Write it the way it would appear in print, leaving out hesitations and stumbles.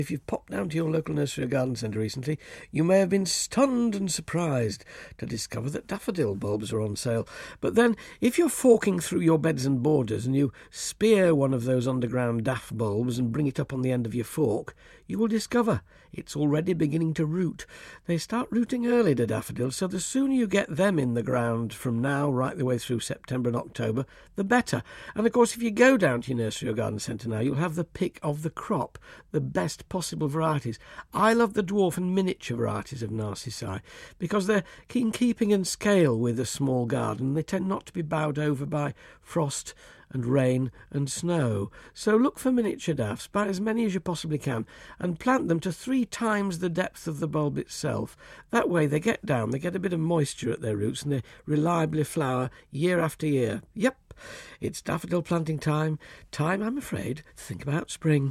If you've popped down to your local nursery or garden centre recently, you may have been stunned and surprised to discover that daffodil bulbs are on sale. But then, if you're forking through your beds and borders and you spear one of those underground daff bulbs and bring it up on the end of your fork, you will discover it's already beginning to root. They start rooting early, the daffodils, so the sooner you get them in the ground from now right the way through September and October, the better. And of course, if you go down to your nursery or garden centre now, you'll have the pick of the crop, the best possible varieties. I love the dwarf and miniature varieties of Narcissi because they're in keeping and scale with a small garden. They tend not to be bowed over by frost and rain and snow. So look for miniature daffs, buy as many as you possibly can, and plant them to 3 times the depth of the bulb itself. That way they get down, they get a bit of moisture at their roots, and they reliably flower year after year. Yep, it's daffodil planting time. Time, I'm afraid, to think about spring.